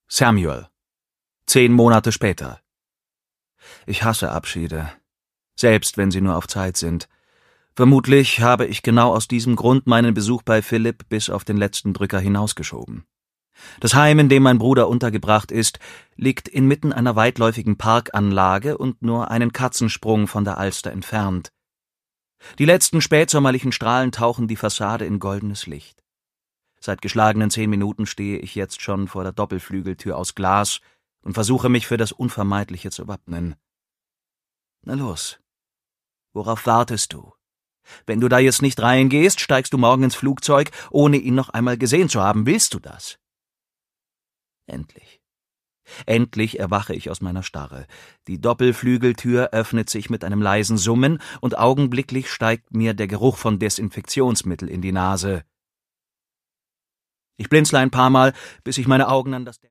Samuel. 10 Monate später. Ich hasse Abschiede, selbst wenn sie nur auf Zeit sind. Vermutlich habe ich genau aus diesem Grund meinen Besuch bei Philipp bis auf den letzten Drücker hinausgeschoben. Das Heim, in dem mein Bruder untergebracht ist, liegt inmitten einer weitläufigen Parkanlage und nur einen Katzensprung von der Alster entfernt. Die letzten spätsommerlichen Strahlen tauchen die Fassade in goldenes Licht. Seit geschlagenen 10 Minuten stehe ich jetzt schon vor der Doppelflügeltür aus Glas und versuche mich für das Unvermeidliche zu wappnen. Na los, worauf wartest du? Wenn du da jetzt nicht reingehst, steigst du morgen ins Flugzeug, ohne ihn noch einmal gesehen zu haben. Willst du das? Endlich erwache ich aus meiner Starre. Die Doppelflügeltür öffnet sich mit einem leisen Summen und augenblicklich steigt mir der Geruch von Desinfektionsmittel in die Nase. Ich blinzle ein paar Mal, bis ich meine Augen an das